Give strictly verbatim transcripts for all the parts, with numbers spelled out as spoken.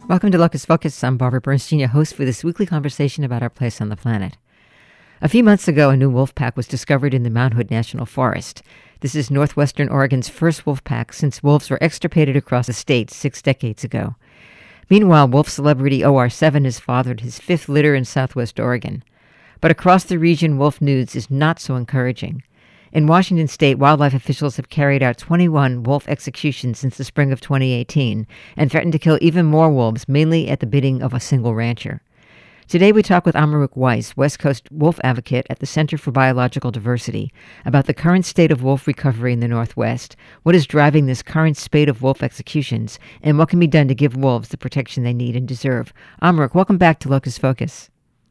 Welcome to Locus Focus. I'm Barbara Bernstein, your host for this weekly conversation about our place on the planet. A few months ago, a new wolf pack was discovered in the Mount Hood National Forest. This is northwestern Oregon's first wolf pack since wolves were extirpated across the state six decades ago. Meanwhile, wolf celebrity O R seven has fathered his fifth litter in southwest Oregon. But across the region, wolf news is not so encouraging. In Washington state, wildlife officials have carried out twenty-one wolf executions since the spring of twenty eighteen and threatened to kill even more wolves, mainly at the bidding of a single rancher. Today we talk with Amaruk Weiss, West Coast wolf advocate at the Center for Biological Diversity, about the current state of wolf recovery in the Northwest, what is driving this current spate of wolf executions, and what can be done to give wolves the protection they need and deserve. Amaruk, welcome back to Locus Focus.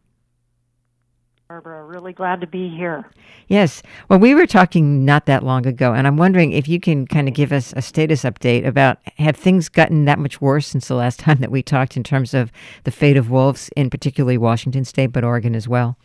Barbara, really glad to be here. Yes. Well, we were talking not that long ago, and I'm wondering if you can kind of give us a status update about, have things gotten that much worse since the last time that we talked in terms of the fate of wolves, in particularly Washington state, but Oregon as well?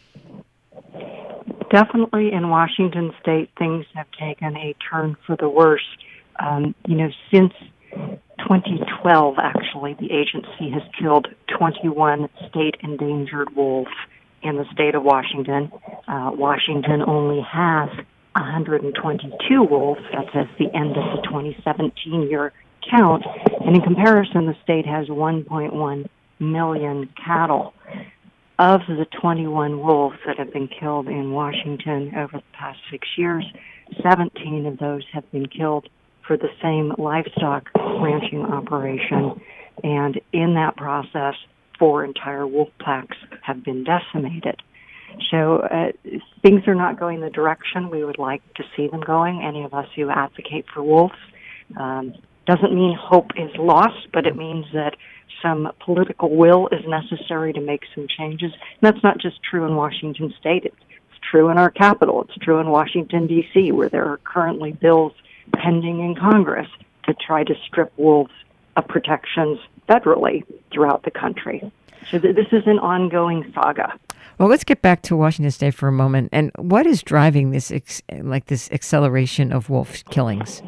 Definitely in Washington state, things have taken a turn for the worse. Um, you know, since twenty twelve, actually, the agency has killed twenty-one state endangered wolves in the state of Washington. Uh, Washington only has one hundred twenty-two wolves. That's at the end of the twenty seventeen year count. And in comparison, the state has one point one million cattle. Of the twenty-one wolves that have been killed in Washington over the past six years, seventeen of those have been killed for the same livestock ranching operation. And in that process, four entire wolf packs have been decimated. So uh, things are not going the direction we would like to see them going, any of us who advocate for wolves. Um, doesn't mean hope is lost, but it means that some political will is necessary to make some changes. And that's not just true in Washington state. It's, it's true in our capital. It's true in Washington, D C, where there are currently bills pending in Congress to try to strip wolves of protections federally throughout the country. So th- this is an ongoing saga. Well, let's get back to Washington state for a moment. And what is driving this, ex- like this acceleration of wolf killings?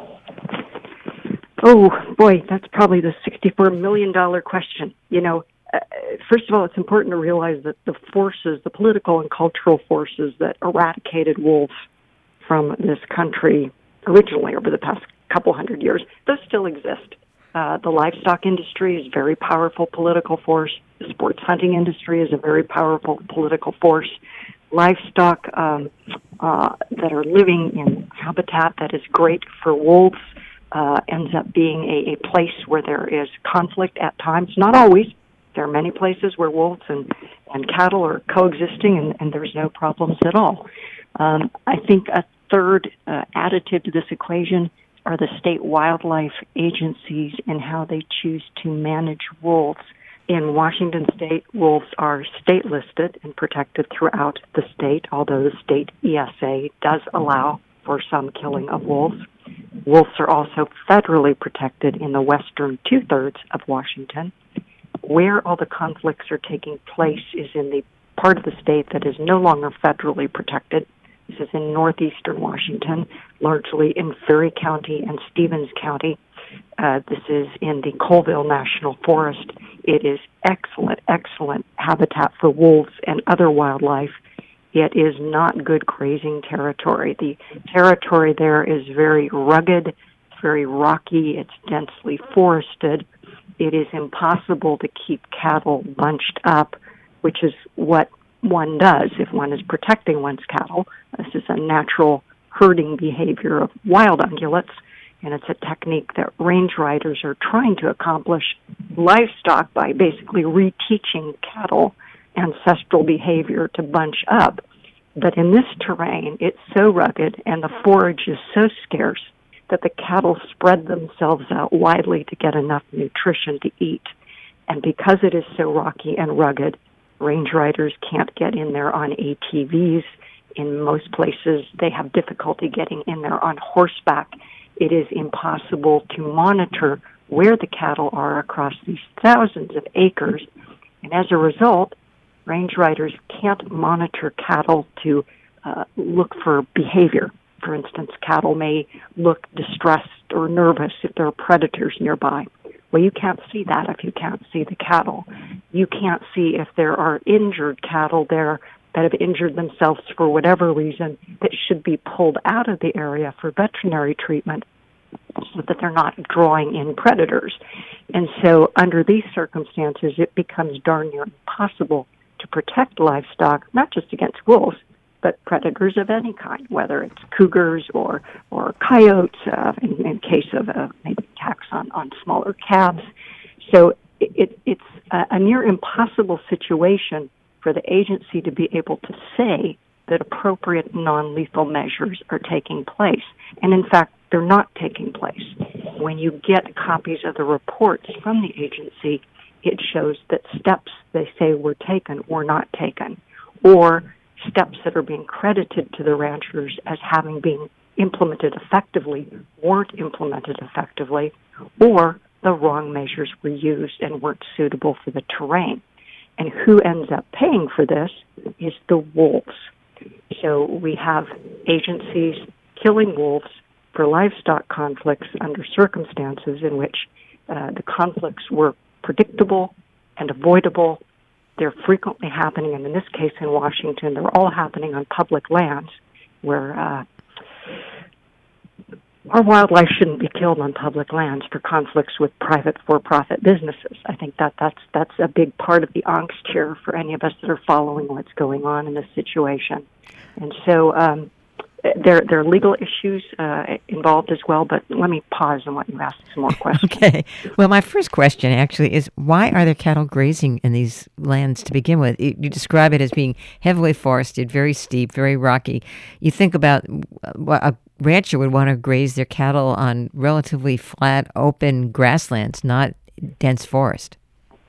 Oh, boy, that's probably the sixty-four million dollars question. You know, uh, first of all, it's important to realize that the forces, the political and cultural forces that eradicated wolves from this country originally over the past couple hundred years, those still exist. Uh, the livestock industry is a very powerful political force. The sports hunting industry is a very powerful political force. Livestock um, uh, that are living in habitat that is great for wolves uh, ends up being a, a place where there is conflict at times. Not always. There are many places where wolves and, and cattle are coexisting and, and there's no problems at all. Um, I think a third uh, additive to this equation are the state wildlife agencies and how they choose to manage wolves. In Washington state, wolves are state listed and protected throughout the state, although the state E S A does allow for some killing of wolves. Wolves are also federally protected in the western two-thirds of Washington. Where all the conflicts are taking place is in the part of the state that is no longer federally protected. This is in northeastern Washington, largely in Ferry County and Stevens County. Uh, this is in the Colville National Forest. It is excellent, excellent habitat for wolves and other wildlife. It is not good grazing territory. The territory there is very rugged, it's very rocky, it's densely forested. It is impossible to keep cattle bunched up, which is what one does if one is protecting one's cattle. This is a natural herding behavior of wild ungulates, and it's a technique that range riders are trying to accomplish livestock by basically reteaching cattle ancestral behavior to bunch up. But in this terrain, it's so rugged and the forage is so scarce that the cattle spread themselves out widely to get enough nutrition to eat. And because it is so rocky and rugged, range riders can't get in there on A T Vs. In most places, they have difficulty getting in there on horseback. It is impossible to monitor where the cattle are across these thousands of acres. And as a result, range riders can't monitor cattle to uh, look for behavior. For instance, cattle may look distressed or nervous if there are predators nearby. Well, you can't see that if you can't see the cattle. You can't see if there are injured cattle there that have injured themselves for whatever reason that should be pulled out of the area for veterinary treatment so that they're not drawing in predators. And so under these circumstances, it becomes darn near impossible to protect livestock, not just against wolves, but predators of any kind, whether it's cougars or or coyotes, uh, in, in case of uh, maybe attacks on, on smaller calves. So it, it, it's a, a near impossible situation for the agency to be able to say that appropriate non-lethal measures are taking place. And in fact, they're not taking place. When you get copies of the reports from the agency, it shows that steps they say were taken were not taken, or steps that are being credited to the ranchers as having been implemented effectively weren't implemented effectively, or the wrong measures were used and weren't suitable for the terrain. And who ends up paying for this is the wolves. So we have agencies killing wolves for livestock conflicts under circumstances in which uh, the conflicts were predictable and avoidable. They're frequently happening, and in this case in Washington, they're all happening on public lands where uh, our wildlife shouldn't be killed on public lands for conflicts with private for-profit businesses. I think that that's that's a big part of the angst here for any of us that are following what's going on in this situation. And so um, there, there are legal issues uh, involved as well, but let me pause and let you ask some more questions. Okay. Well, my first question actually is, why are there cattle grazing in these lands to begin with? You describe it as being heavily forested, very steep, very rocky. You think about a rancher would want to graze their cattle on relatively flat, open grasslands, not dense forest.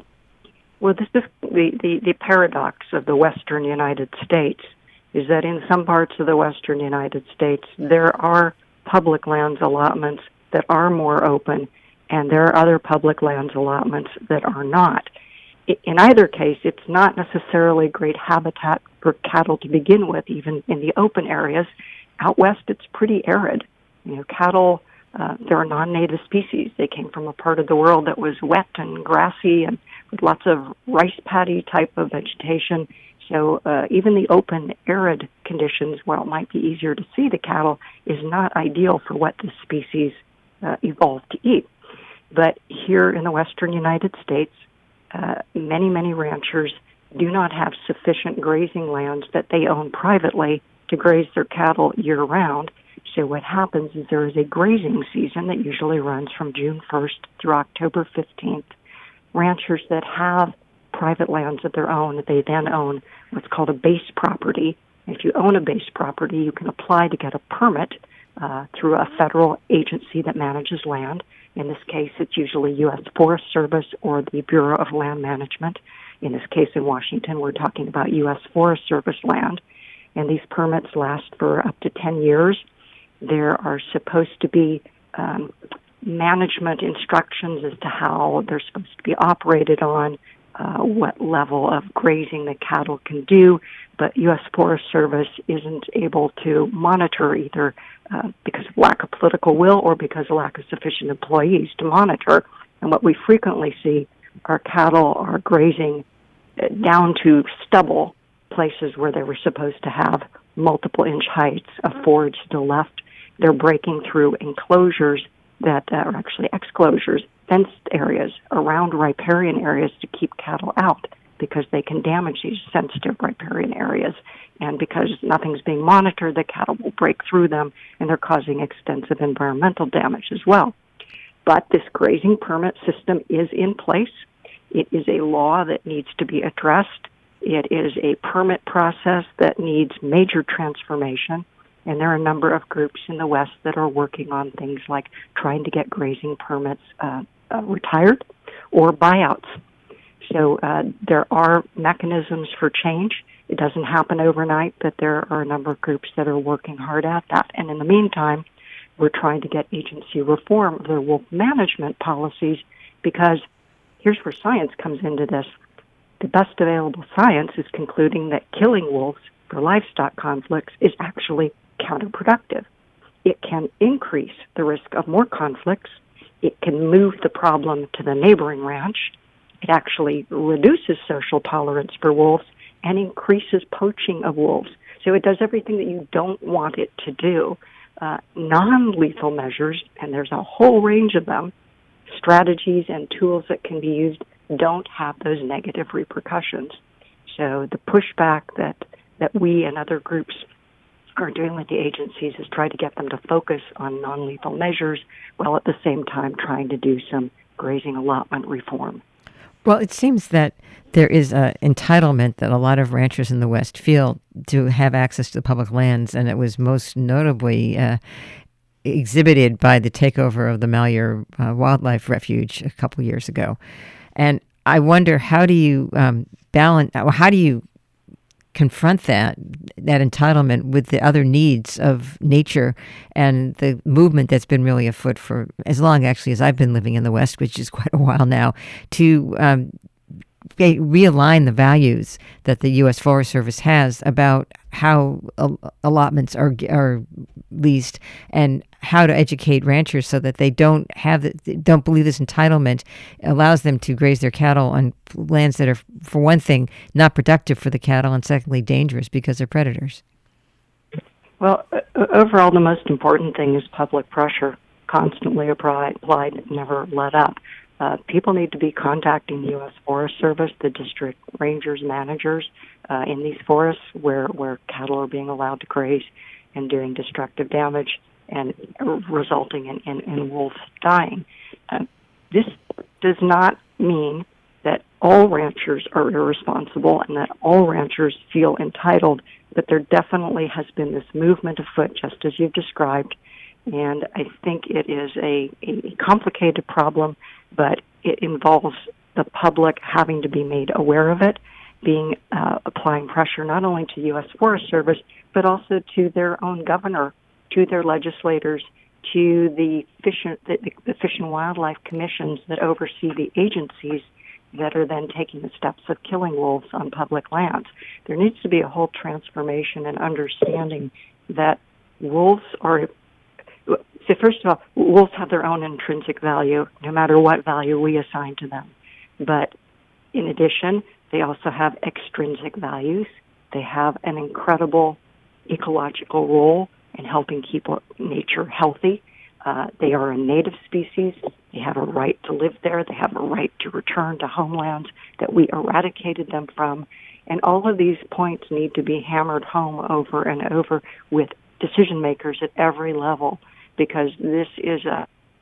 Well, this is the, the, the paradox of the western United States, is that in some parts of the western United States, there are public lands allotments that are more open, and there are other public lands allotments that are not. In either case, it's not necessarily great habitat for cattle to begin with, even in the open areas. Out west, it's pretty arid. You know, cattle, uh, there are non-native species. They came from a part of the world that was wet and grassy and with lots of rice paddy type of vegetation. So uh, even the open, arid conditions, while it might be easier to see the cattle, is not ideal for what the species uh, evolved to eat. But here in the western United States, uh, many, many ranchers do not have sufficient grazing lands that they own privately to graze their cattle year-round. So what happens is there is a grazing season that usually runs from June first through October fifteenth. Ranchers that have private lands of their own, they then own what's called a base property. If you own a base property, you can apply to get a permit uh, through a federal agency that manages land. In this case, it's usually U S Forest Service or the Bureau of Land Management. In this case, in Washington, we're talking about U S Forest Service land. And these permits last for up to ten years. There are supposed to be um, management instructions as to how they're supposed to be operated on, uh, what level of grazing the cattle can do, but U S Forest Service isn't able to monitor either uh, because of lack of political will or because of lack of sufficient employees to monitor. And what we frequently see are cattle are grazing down to stubble, places where they were supposed to have multiple inch heights of forage still left. They're breaking through enclosures that uh, are actually exclosures, fenced areas around riparian areas to keep cattle out because they can damage these sensitive riparian areas. And because nothing's being monitored, the cattle will break through them, and they're causing extensive environmental damage as well. But this grazing permit system is in place. It is a law that needs to be addressed. It is a permit process that needs major transformation, and there are a number of groups in the West that are working on things like trying to get grazing permits uh, uh, retired or buyouts. So uh, there are mechanisms for change. It doesn't happen overnight, but there are a number of groups that are working hard at that. And in the meantime, we're trying to get agency reform of their wolf management policies, because here's where science comes into this. The best available science is concluding that killing wolves for livestock conflicts is actually counterproductive. It can increase the risk of more conflicts. it can move the problem to the neighboring ranch. It actually reduces social tolerance for wolves and increases poaching of wolves. So it does everything that you don't want it to do. Uh, non-lethal measures, and there's a whole range of them, strategies and tools that can be used, don't have those negative repercussions. So the pushback that, that we and other groups are doing with the agencies is try to get them to focus on non-lethal measures while at the same time trying to do some grazing allotment reform. Well, it seems that there is an entitlement that a lot of ranchers in the West feel to have access to public lands, and it was most notably uh, exhibited by the takeover of the Malheur uh, Wildlife Refuge a couple years ago. And I wonder, how do you um, balance, how do you confront that, that entitlement with the other needs of nature and the movement that's been really afoot for as long, actually, as I've been living in the West, which is quite a while now, to um, realign the values that the U S Forest Service has about how allotments are are leased and how to educate ranchers so that they don't have the, don't believe this entitlement allows them to graze their cattle on lands that are, for one thing, not productive for the cattle, and secondly, dangerous because they're predators. Well, uh, overall, the most important thing is public pressure, constantly applied, applied never let up. Uh, people need to be contacting the U S Forest Service, the district rangers, managers uh, in these forests where, where cattle are being allowed to graze and doing destructive damage and resulting in, in, in wolves dying. Uh, this does not mean that all ranchers are irresponsible and that all ranchers feel entitled, but there definitely has been this movement afoot, just as you've described, and I think it is a, a complicated problem, but it involves the public having to be made aware of it, being uh, applying pressure not only to U S Forest Service, but also to their own governor, to their legislators, to the fish, the, the Fish and Wildlife commissions that oversee the agencies that are then taking the steps of killing wolves on public lands. There needs to be a whole transformation and understanding that wolves are, so first of all, wolves have their own intrinsic value, no matter what value we assign to them. But in addition, they also have extrinsic values. They have an incredible ecological role in helping keep nature healthy. Uh, they are a native species. They have a right to live there. They have a right to return to homelands that we eradicated them from. And all of these points need to be hammered home over and over with decision makers at every level, because this is a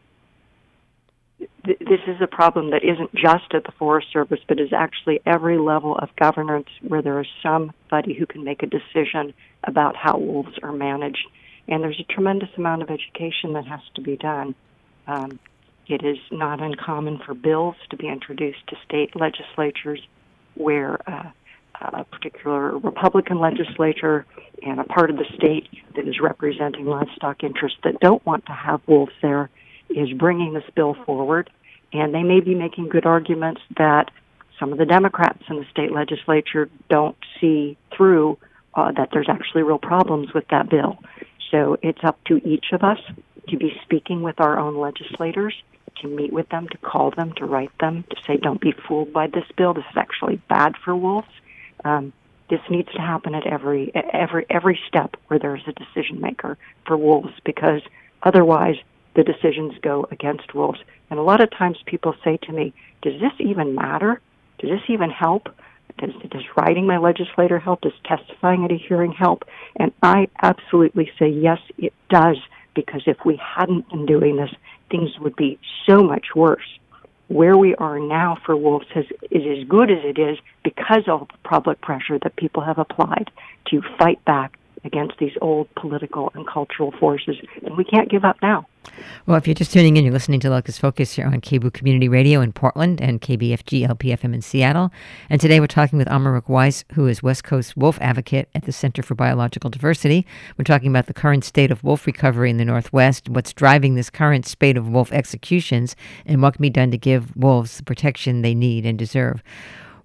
this is a problem that isn't just at the Forest Service, but is actually every level of governance where there is somebody who can make a decision about how wolves are managed. And there's a tremendous amount of education that has to be done. Um, it is not uncommon for bills to be introduced to state legislatures where uh, a particular Republican legislature and a part of the state that is representing livestock interests that don't want to have wolves there is bringing this bill forward. And they may be making good arguments that some of the Democrats in the state legislature don't see through, uh, that there's actually real problems with that bill. So it's up to each of us to be speaking with our own legislators, to meet with them, to call them, to write them, to say, don't be fooled by this bill. This is actually bad for wolves. Um, this needs to happen at every every every step where there's a decision maker for wolves, because otherwise the decisions go against wolves. And a lot of times people say to me, does this even matter? Does this even help? Does, does writing my legislator help? Does testifying at a hearing help? And I absolutely say, yes, it does, because if we hadn't been doing this, things would be so much worse. Where we are now for wolves has, is as good as it is because of the public pressure that people have applied to fight back against these old political and cultural forces, and we can't give up now. Well, if you're just tuning in, you're listening to Locust Focus here on K B O O Community Radio in Portland and K B F G L P F M in Seattle. And today we're talking with Amarik Weiss, who is West Coast wolf advocate at the Center for Biological Diversity. We're talking about the current state of wolf recovery in the Northwest, what's driving this current spate of wolf executions, and what can be done to give wolves the protection they need and deserve.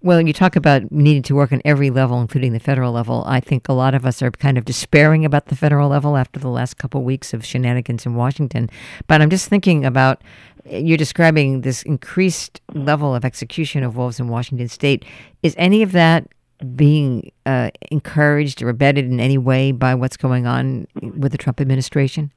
Well, you talk about needing to work on every level, including the federal level. I think a lot of us are kind of despairing about the federal level after the last couple of weeks of shenanigans in Washington. But I'm just thinking about, you're describing this increased level of execution of wolves in Washington state. Is any of that being uh, encouraged or abetted in any way by what's going on with the Trump administration?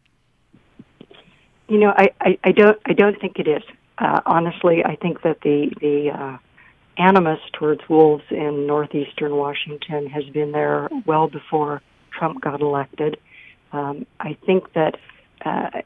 You know, I, I, I don't I don't think it is. Uh, honestly, I think that the the uh, animus towards wolves in northeastern Washington has been there well before Trump got elected. Um, I think that, uh,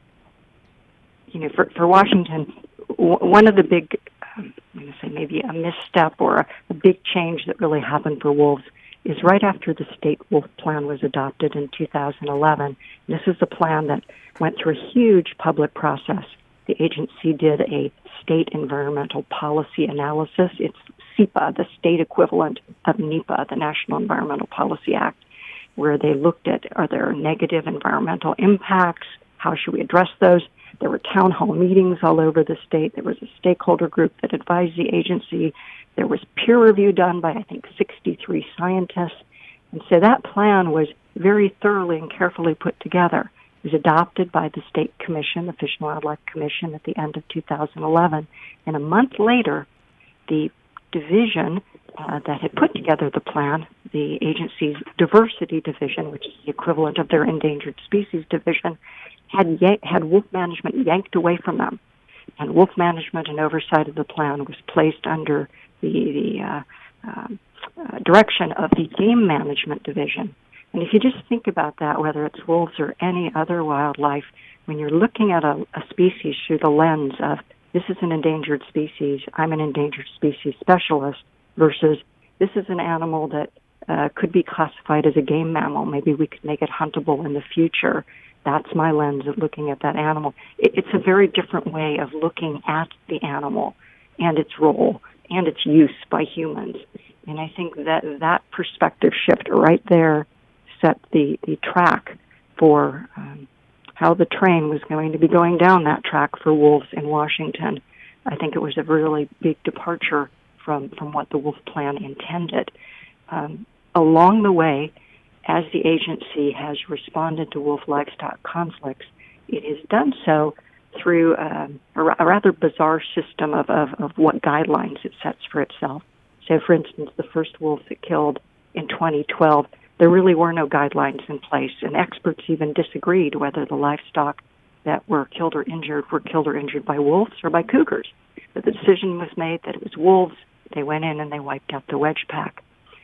you know, for, for Washington, w- one of the big, um, I'm going to say maybe a misstep or a, a big change that really happened for wolves is right after the state wolf plan was adopted in two thousand eleven. This is a plan that went through a huge public process. The agency did a state environmental policy analysis. It's S E P A, the state equivalent of NEPA, the National Environmental Policy Act, where they looked at, are there negative environmental impacts? How should we address those? There were town hall meetings all over the state. There was a stakeholder group that advised the agency. There was peer review done by, I think, sixty-three scientists. And so that plan was very thoroughly and carefully put together. It was adopted by the State Commission, the Fish and Wildlife Commission, at the end of two thousand eleven. And a month later, the division uh, that had put together the plan, the agency's diversity division, which is the equivalent of their endangered species division, had yank- had wolf management yanked away from them. And wolf management and oversight of the plan was placed under the, the uh, uh, uh, direction of the game management division. And if you just think about that, whether it's wolves or any other wildlife, when you're looking at a, a species through the lens of, this is an endangered species, I'm an endangered species specialist, versus this is an animal that uh, could be classified as a game mammal, maybe we could make it huntable in the future. That's my lens of looking at that animal. It, it's a very different way of looking at the animal and its role and its use by humans. And I think that that perspective shift right there set the, the track for um, how the train was going to be going down that track for wolves in Washington. I think it was a really big departure from, from what the wolf plan intended. Um, along the way, as the agency has responded to wolf-livestock conflicts, it has done so through um, a, a rather bizarre system of, of, of what guidelines it sets for itself. So, for instance, the first wolf that killed in twenty twelve, there really were no guidelines in place, and experts even disagreed whether the livestock that were killed or injured were killed or injured by wolves or by cougars. But the decision was made that it was wolves. They went in and they wiped out the wedge pack.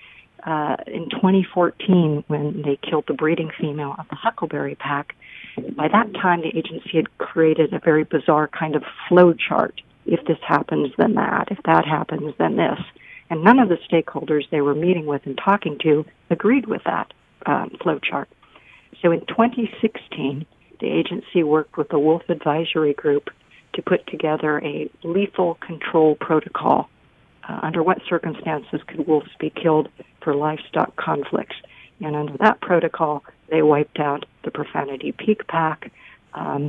Uh, in twenty fourteen, when they killed the breeding female of the huckleberry pack, by that time the agency had created a very bizarre kind of flow chart. If this happens, then that. If that happens, then this. And none of the stakeholders they were meeting with and talking to agreed with that um, flow chart. So in twenty sixteen, the agency worked with the Wolf Advisory Group to put together a lethal control protocol. Uh, under what circumstances could wolves be killed for livestock conflicts? And under that protocol, they wiped out the Profanity Peak pack, um,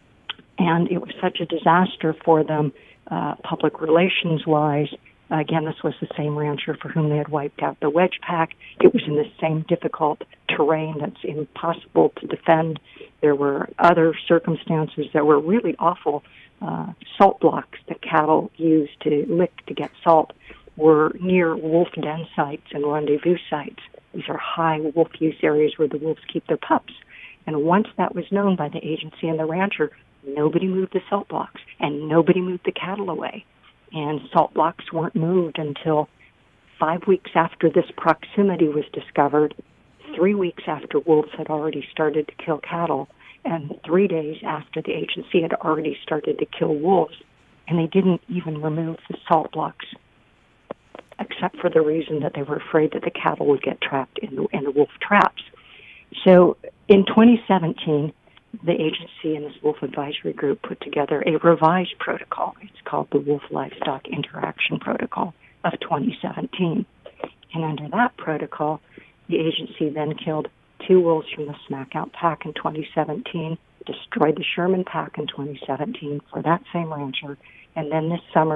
and it was such a disaster for them, uh, public relations-wise. Again, this was the same rancher for whom they had wiped out the wedge pack. It was in the same difficult terrain that's impossible to defend. There were other circumstances that were really awful. Uh, salt blocks that cattle use to lick to get salt were near wolf den sites and rendezvous sites. These are high wolf use areas where the wolves keep their pups. And once that was known by the agency and the rancher, nobody moved the salt blocks and nobody moved the cattle away. And salt blocks weren't moved until five weeks after this proximity was discovered, three weeks after wolves had already started to kill cattle, and three days after the agency had already started to kill wolves. And they didn't even remove the salt blocks, except for the reason that they were afraid that the cattle would get trapped in the, in the wolf traps. So in twenty seventeen, the agency and this Wolf Advisory Group put together a revised protocol. It's called the Wolf Livestock Interaction Protocol of twenty seventeen. And under that protocol, the agency then killed two wolves from the Smackout pack in twenty seventeen, destroyed the Sherman pack in twenty seventeen for that same rancher, and then this summer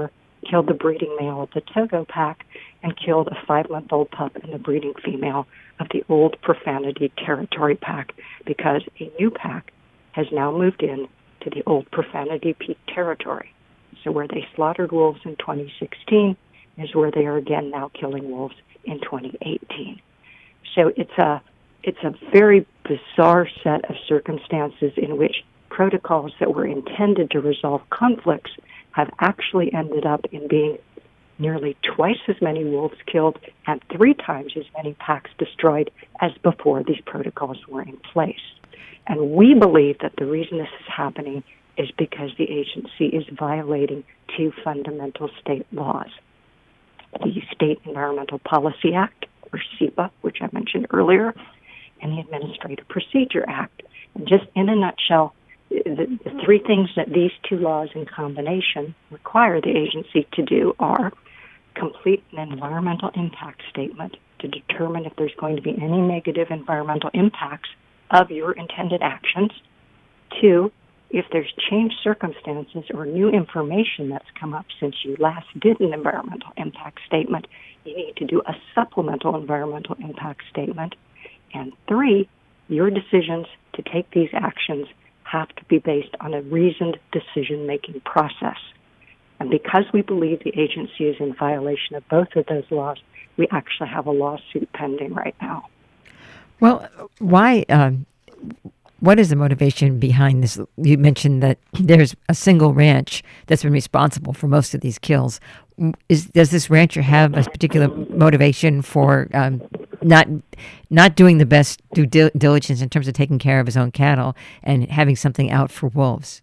killed the breeding male of the Togo pack, and killed a five-month-old pup and the breeding female of the old Profanity Territory pack, because a new pack has now moved in to the old Profanity Peak Territory. So where they slaughtered wolves in twenty sixteen is where they are again now killing wolves in twenty eighteen. So it's a it's a very bizarre set of circumstances in which protocols that were intended to resolve conflicts have actually ended up in being nearly twice as many wolves killed and three times as many packs destroyed as before these protocols were in place. And we believe that the reason this is happening is because the agency is violating two fundamental state laws. The State Environmental Policy Act, or SEPA, which I mentioned earlier, and the Administrative Procedure Act. And just in a nutshell, the, the three things that these two laws in combination require the agency to do are complete an environmental impact statement to determine if there's going to be any negative environmental impacts of your intended actions. Two, if there's changed circumstances or new information that's come up since you last did an environmental impact statement, you need to do a supplemental environmental impact statement. And three, your decisions to take these actions have to be based on a reasoned decision-making process. And because we believe the agency is in violation of both of those laws, we actually have a lawsuit pending right now. Well, why? Um, what is the motivation behind this? You mentioned that there's a single ranch that's been responsible for most of these kills. Is, does this rancher have a particular motivation for um, not not doing the best due diligence in terms of taking care of his own cattle and having something out for wolves?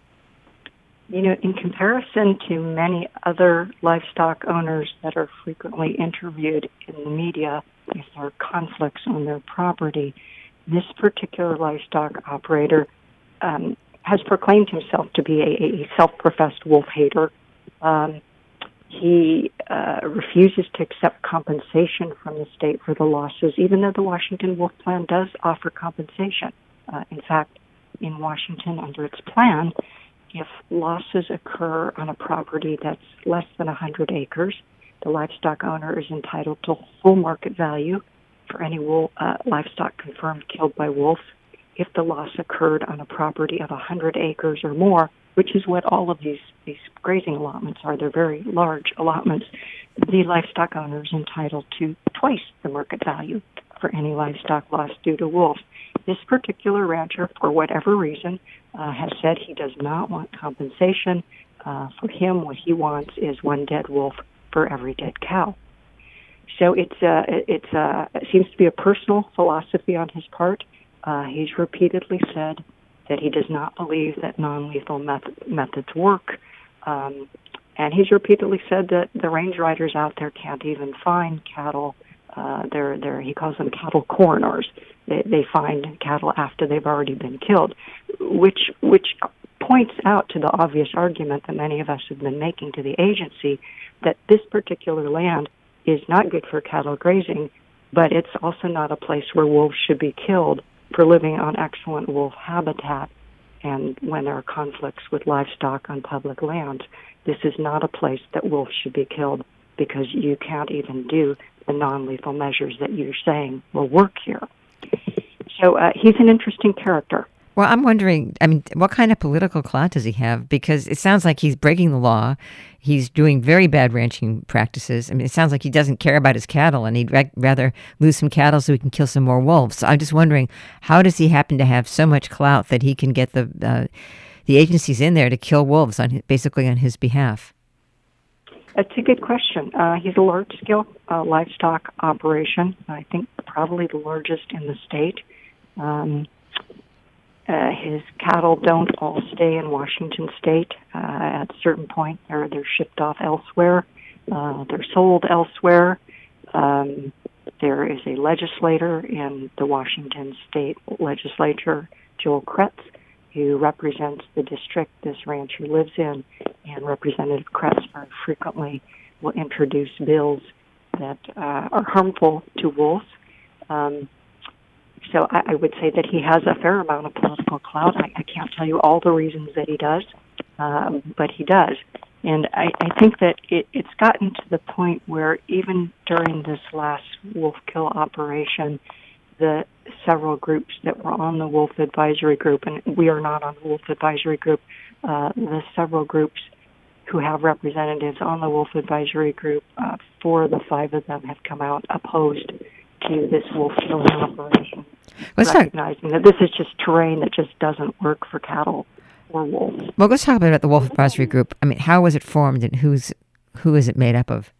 You know, in comparison to many other livestock owners that are frequently interviewed in the media if there are conflicts on their property, this particular livestock operator um, has proclaimed himself to be a, a self-professed wolf hater. Um, he uh, refuses to accept compensation from the state for the losses, even though the Washington Wolf Plan does offer compensation. Uh, in fact, in Washington, under its plan, if losses occur on a property that's less than one hundred acres, the livestock owner is entitled to full market value for any wool, uh, livestock confirmed killed by wolves. If the loss occurred on a property of one hundred acres or more, which is what all of these, these grazing allotments are, they're very large allotments, the livestock owner is entitled to twice the market value for any livestock loss due to wolves. This particular rancher, for whatever reason, uh, has said he does not want compensation. Uh, for him, what he wants is one dead wolf for every dead cow. So it's uh, it's uh, it seems to be a personal philosophy on his part. Uh, he's repeatedly said that he does not believe that non-lethal method, methods work, um, and he's repeatedly said that the range riders out there can't even find cattle. Uh, they're, they're, he calls them cattle coroners. They, they find cattle after they've already been killed, which which points out to the obvious argument that many of us have been making to the agency that this particular land is not good for cattle grazing, but it's also not a place where wolves should be killed for living on excellent wolf habitat. And when there are conflicts with livestock on public lands, this is not a place that wolves should be killed because you can't even do the non-lethal measures that you're saying will work here. So uh, he's an interesting character. Well, I'm wondering, I mean, what kind of political clout does he have? Because it sounds like he's breaking the law. He's doing very bad ranching practices. I mean, it sounds like he doesn't care about his cattle, and he'd ra- rather lose some cattle so he can kill some more wolves. So I'm just wondering, how does he happen to have so much clout that he can get the uh, the agencies in there to kill wolves on his, basically on his behalf? That's a good question. Uh, he's a large-scale uh, livestock operation. I think probably the largest in the state. Um, uh, his cattle don't all stay in Washington State. Uh, at a certain point, they're they're shipped off elsewhere. Uh, they're sold elsewhere. Um, there is a legislator in the Washington State Legislature, Joel Kretz, who represents the district this rancher lives in, and Representative Kretz very frequently will introduce bills that uh, are harmful to wolves. Um, so I, I would say that he has a fair amount of political clout. I, I can't tell you all the reasons that he does, um, but he does. And I, I think that it, it's gotten to the point where even during this last wolf kill operation, the several groups that were on the Wolf Advisory Group, and we are not on the Wolf Advisory Group, uh, the several groups who have representatives on the Wolf Advisory Group, uh, four of the five of them have come out opposed to this wolf killing operation, let's recognizing talk, that this is just terrain that just doesn't work for cattle or wolves. Well, let's talk a bit about the Wolf Advisory Group. I mean, how was it formed, and who's who is it made up of?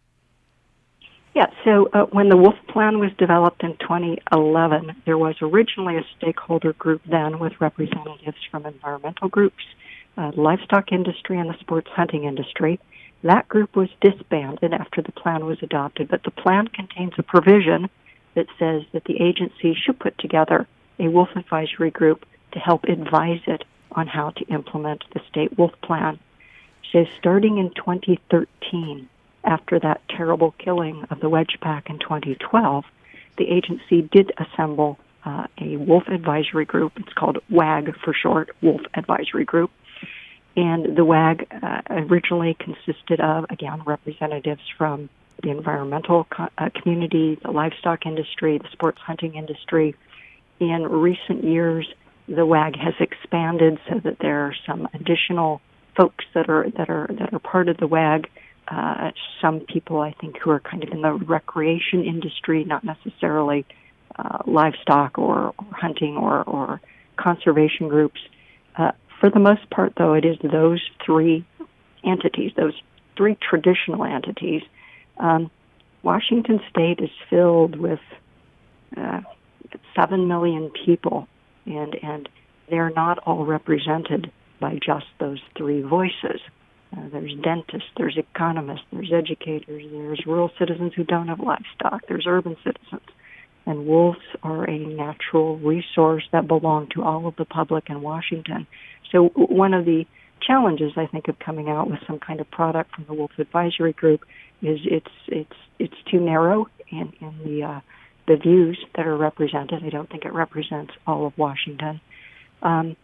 Yeah, so uh, when the Wolf Plan was developed in twenty eleven, there was originally a stakeholder group then with representatives from environmental groups, uh, livestock industry, and the sports hunting industry. That group was disbanded after the plan was adopted, but the plan contains a provision that says that the agency should put together a wolf advisory group to help advise it on how to implement the state wolf plan. So starting in twenty thirteen, after that terrible killing of the wedge pack in twenty twelve, the agency did assemble uh, a wolf advisory group. It's called WAG for short, Wolf Advisory Group. And the WAG uh, originally consisted of, again, representatives from the environmental co- uh, community, the livestock industry, the sports hunting industry. In recent years, the WAG has expanded so that there are some additional folks that are that are that are part of the WAG. Uh, some people, I think, who are kind of in the recreation industry, not necessarily uh, livestock or, or hunting or, or conservation groups. Uh, for the most part, though, it is those three entities, those three traditional entities. Um, Washington State is filled with uh, seven million people, and and they're not all represented by just those three voices. Uh, there's dentists, there's economists, there's educators, there's rural citizens who don't have livestock, there's urban citizens. And wolves are a natural resource that belong to all of the public in Washington. So one of the challenges, I think, of coming out with some kind of product from the Wolf Advisory Group is it's it's it's too narrow in, in the uh, the views that are represented. I don't think it represents all of Washington. Um,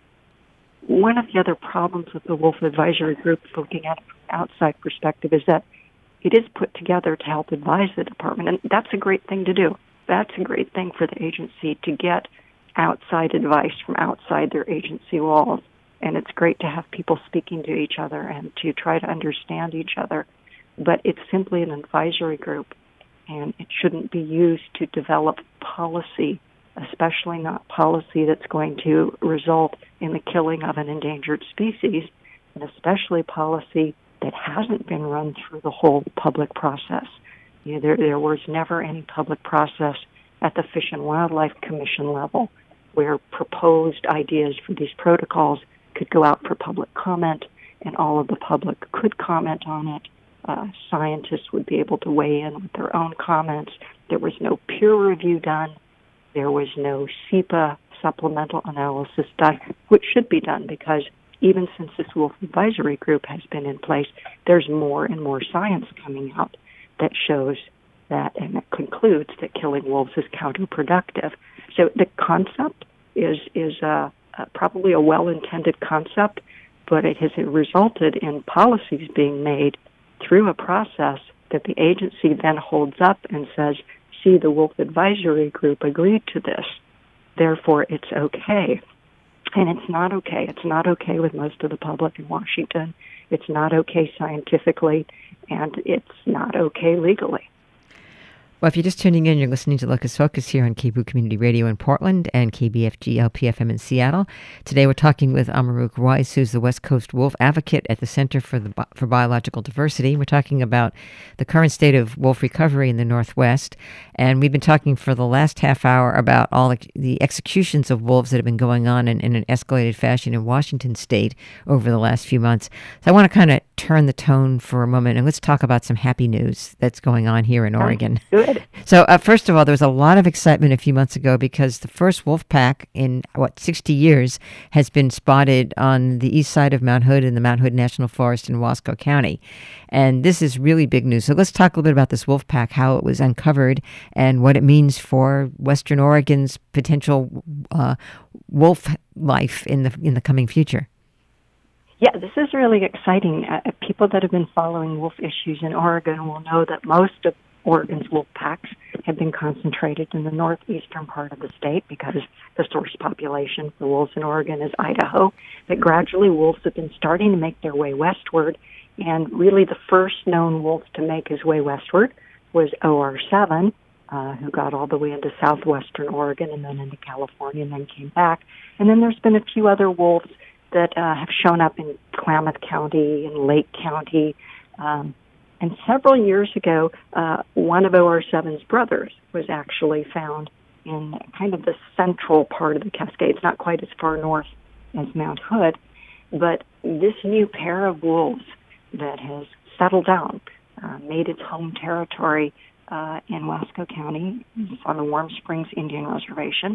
One of the other problems with the Wolf Advisory Group, looking at it from an outside perspective, is that it is put together to help advise the department, and that's a great thing to do. That's a great thing for the agency to get outside advice from outside their agency walls, and it's great to have people speaking to each other and to try to understand each other. But it's simply an advisory group, and it shouldn't be used to develop policy, especially not policy that's going to result in the killing of an endangered species, and especially policy that hasn't been run through the whole public process. You know, there, there was never any public process at the Fish and Wildlife Commission level where proposed ideas for these protocols could go out for public comment, and all of the public could comment on it. Uh, scientists would be able to weigh in with their own comments. There was no peer review done. There was no SEPA supplemental analysis done, which should be done because even since this Wolf Advisory Group has been in place, there's more and more science coming out that shows that and that concludes that killing wolves is counterproductive. So the concept is is uh, uh, probably a well-intended concept, but it has resulted in policies being made through a process that the agency then holds up and says, see, the Wolf Advisory Group agreed to this, therefore it's okay. And it's not okay. It's not okay with most of the public in Washington. It's not okay scientifically, and it's not okay legally. Well, if you're just tuning in, you're listening to Locus Focus here on K B O O Community Radio in Portland and K B F G L P F M in Seattle. Today we're talking with Amaroq Weiss, who's the West Coast Wolf Advocate at the Center for the for Biological Diversity. We're talking about the current state of wolf recovery in the Northwest, and we've been talking for the last half hour about all the executions of wolves that have been going on in, in an escalated fashion in Washington State over the last few months. So I want to kind of turn the tone for a moment, and let's talk about some happy news that's going on here in Oregon. Good. So uh, first of all, there was a lot of excitement a few months ago because the first wolf pack in, what, sixty years has been spotted on the east side of Mount Hood in the Mount Hood National Forest in Wasco County. And this is really big news. So let's talk a little bit about this wolf pack, how it was uncovered, and what it means for Western Oregon's potential uh, wolf life in the in the coming future. Yeah, this is really exciting. Uh, people that have been following wolf issues in Oregon will know that most of Oregon's wolf packs have been concentrated in the northeastern part of the state because the source population for wolves in Oregon is Idaho. But gradually wolves have been starting to make their way westward, and really the first known wolf to make his way westward was O R seven, uh, who got all the way into southwestern Oregon and then into California and then came back. And then there's been a few other wolves that uh, have shown up in Klamath County and Lake County. Um, and several years ago, uh, one of O R seven's brothers was actually found in kind of the central part of the Cascades, not quite as far north as Mount Hood. But this new pair of wolves that has settled down, uh, made its home territory uh, in Wasco County on the Warm Springs Indian Reservation.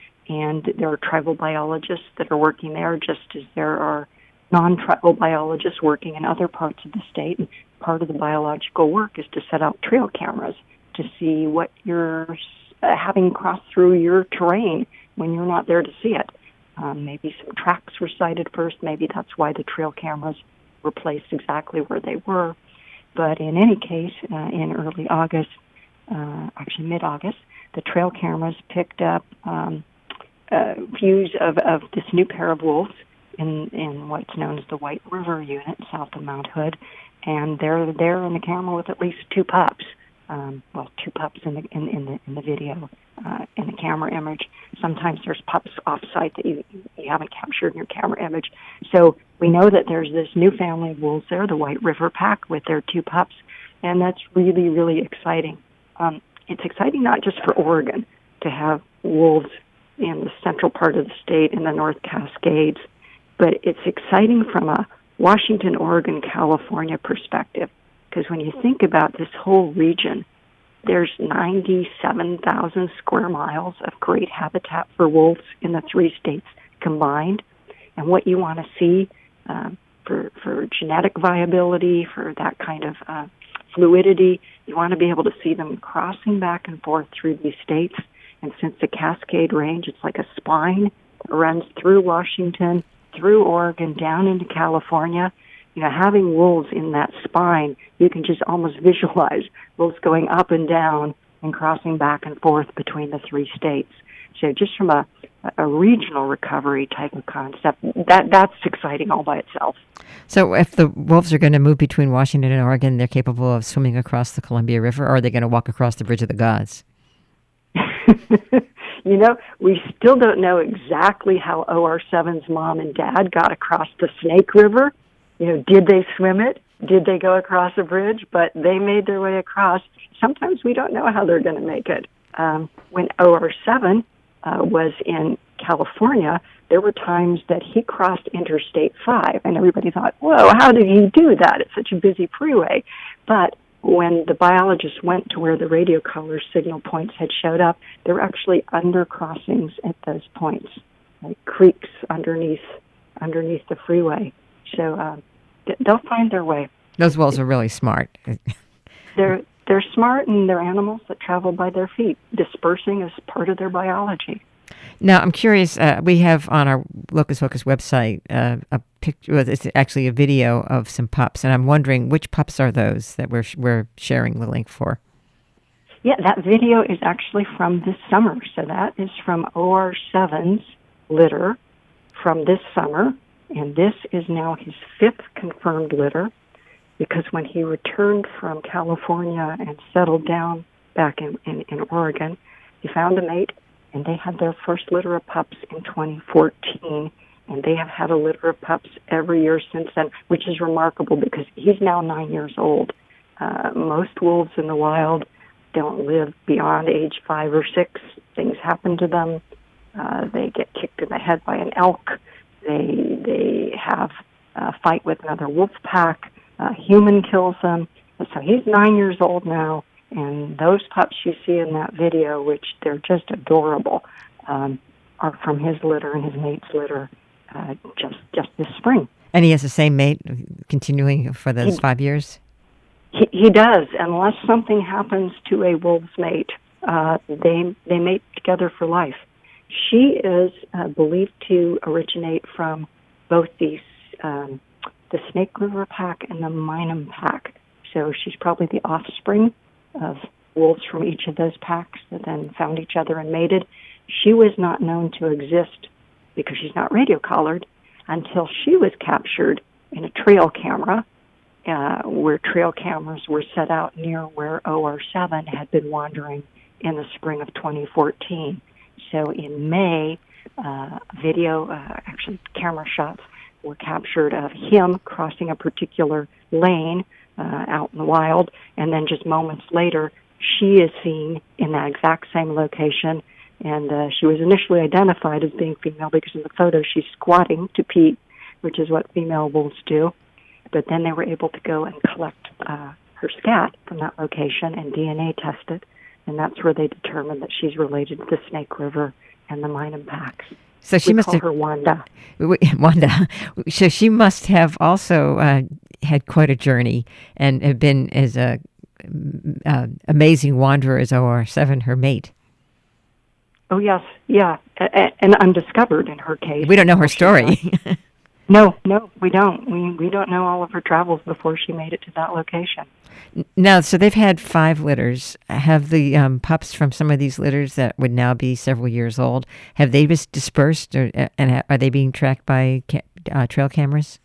And there are tribal biologists that are working there, just as there are non-tribal biologists working in other parts of the state. And part of the biological work is to set out trail cameras to see what you're uh, having cross through your terrain when you're not there to see it. Um, maybe some tracks were sighted first. Maybe that's why the trail cameras were placed exactly where they were. But in any case, uh, in early August, uh, actually mid-August, the trail cameras picked up um, Uh, views of, of this new pair of wolves in, in what's known as the White River unit south of Mount Hood, and they're there in the camera with at least two pups. Um, well, two pups in the in, in the in the video, uh, in the camera image. Sometimes there's pups off-site that you you haven't captured in your camera image. So we know that there's this new family of wolves there, the White River pack, with their two pups, and that's really really exciting. Um, it's exciting not just for Oregon to have wolves in the central part of the state in the North Cascades, but it's exciting from a Washington, Oregon, California perspective, because when you think about this whole region, there's ninety-seven thousand square miles of great habitat for wolves in the three states combined, and what you want to see uh, for, for genetic viability, for that kind of uh, fluidity, you want to be able to see them crossing back and forth through these states. And since the Cascade Range, it's like a spine that runs through Washington, through Oregon, down into California. You know, having wolves in that spine, you can just almost visualize wolves going up and down and crossing back and forth between the three states. So just from a, a regional recovery type of concept, that that's exciting all by itself. So if the wolves are going to move between Washington and Oregon, they're capable of swimming across the Columbia River, or are they going to walk across the Bridge of the Gods? You know, we still don't know exactly how O R seven's mom and dad got across the Snake River. You know, did they swim it? Did they go across a bridge? But they made their way across. Sometimes we don't know how they're going to make it. Um, when O R seven uh, was in California, there were times that he crossed Interstate five, and everybody thought, whoa, how did he do that? It's such a busy freeway. But when the biologists went to where the radio collar signal points had showed up, there were actually under crossings at those points, like creeks underneath underneath the freeway. So uh, they'll find their way. Those wolves are really smart. they're they're smart, and they're animals that travel by their feet. Dispersing is part of their biology. Now, I'm curious, uh, we have on our Locus Focus website uh, a picture, it's actually a video of some pups, and I'm wondering which pups are those that we're we're sharing the link for? Yeah, that video is actually from this summer. So that is from O R seven's litter from this summer, and this is now his fifth confirmed litter, because when he returned from California and settled down back in, in, in Oregon, he found a mate, and they had their first litter of pups in twenty fourteen, and they have had a litter of pups every year since then, which is remarkable because he's now nine years old. Uh, most wolves in the wild don't live beyond age five or six. Things happen to them. Uh, they get kicked in the head by an elk. They they have a fight with another wolf pack. A human kills them. And so he's nine years old now. And those pups you see in that video, which they're just adorable, um, are from his litter and his mate's litter uh, just just this spring. And he has the same mate continuing for those he, five years? He, he does, unless something happens to a wolf's mate. Uh, they, they mate together for life. She is uh, believed to originate from both these um, the Snake River pack and the Minam pack. So she's probably the offspring of wolves from each of those packs that then found each other and mated. She was not known to exist because she's not radio collared until she was captured in a trail camera, uh, where trail cameras were set out near where O R seven had been wandering in the spring of twenty fourteen. So in May, uh, video, uh, actually camera shots, were captured of him crossing a particular lane uh, out in the wild, and then just moments later, she is seen in that exact same location, and uh, she was initially identified as being female because in the photo she's squatting to pee, which is what female wolves do. But then they were able to go and collect uh, her scat from that location and D N A test it, and that's where they determined that she's related to the Snake River and the Minam packs. So she we must call have her Wanda. Wanda. So she must have also uh, had quite a journey and have been as a uh, amazing wanderer as O R seven, her mate. Oh yes, yeah, a- and undiscovered in her case. We don't know her story. No, no, we don't. We we don't know all of her travels before she made it to that location. Now, so they've had five litters. Have the um, pups from some of these litters that would now be several years old, have they just dispersed, or, and are they being tracked by ca- uh, trail cameras?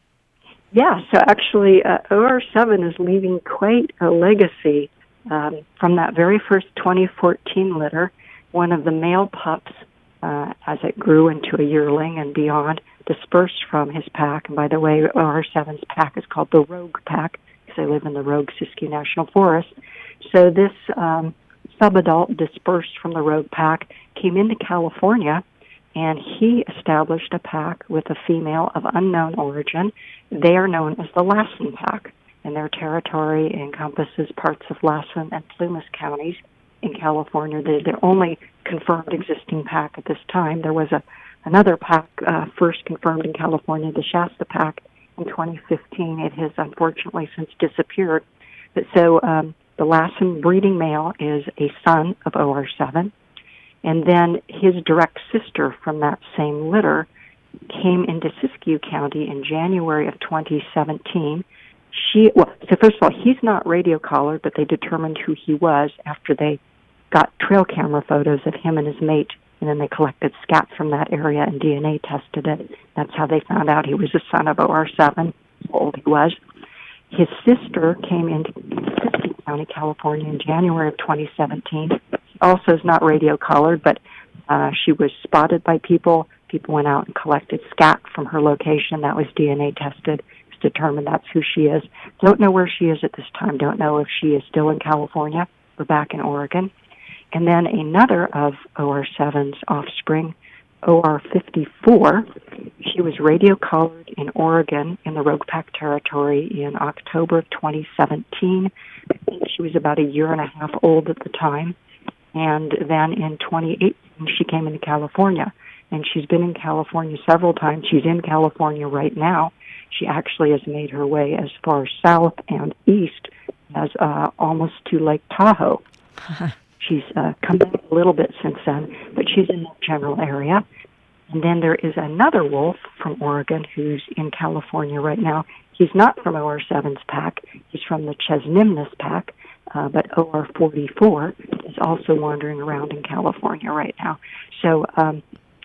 Yeah, so actually uh, O R seven is leaving quite a legacy um, from that very first twenty fourteen litter. One of the male pups, uh, as it grew into a yearling and beyond, dispersed from his pack. And by the way, O R seven's pack is called the Rogue Pack because they live in the Rogue Siskiyou National Forest. So this um, subadult dispersed from the Rogue Pack came into California, and he established a pack with a female of unknown origin. They are known as the Lassen Pack, and their territory encompasses parts of Lassen and Plumas counties in California. They're the only confirmed existing pack at this time. There was a another pack uh, first confirmed in California, the Shasta Pack, in twenty fifteen. It has unfortunately since disappeared. But so um, the Lassen breeding male is a son of O R seven, and then his direct sister from that same litter came into Siskiyou County in January of twenty seventeen. She, well, so first of all, he's not radio collared, but they determined who he was after they got trail camera photos of him and his mate, and then they collected scat from that area and D N A tested it. That's how they found out he was a son of O R seven, how old he was. His sister came into Siskiyou County, California in January of twenty seventeen. She also is not radio collared, but uh, she was spotted by people. People went out and collected scat from her location. That was D N A tested. It's determined that's who she is. Don't know where she is at this time. Don't know if she is still in California or back in Oregon. And then another of O R seven's offspring, O R fifty-four, she was radio collared in Oregon in the Rogue Pack territory in October of twenty seventeen. I think she was about a year and a half old at the time. And then in twenty eighteen, she came into California. And she's been in California several times. She's in California right now. She actually has made her way as far south and east as uh, almost to Lake Tahoe. She's uh, come back a little bit since then, but she's in that general area. And then there is another wolf from Oregon who's in California right now. He's not from O R seven's pack. He's from the Chesnimnus pack, uh, but O R forty-four is also wandering around in California right now. So um,